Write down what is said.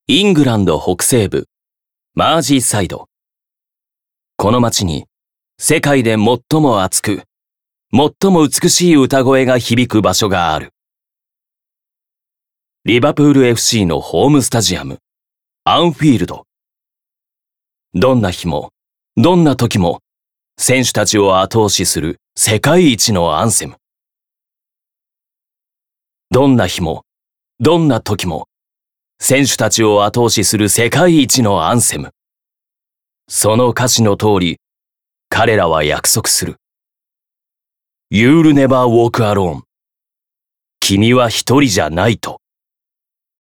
イングランド北西部、マージーサイド。この町に、世界で最も熱く、最も美しい歌声が響く場所がある。リバプール FC のホームスタジアム、アンフィールド。どんな日も、どんな時も、選手たちを後押しする世界一のアンセム。どんな日も、どんな時も、選手たちを後押しする世界一のアンセム。その歌詞の通り、彼らは約束する。You'll never walk alone. 君は一人じゃないと。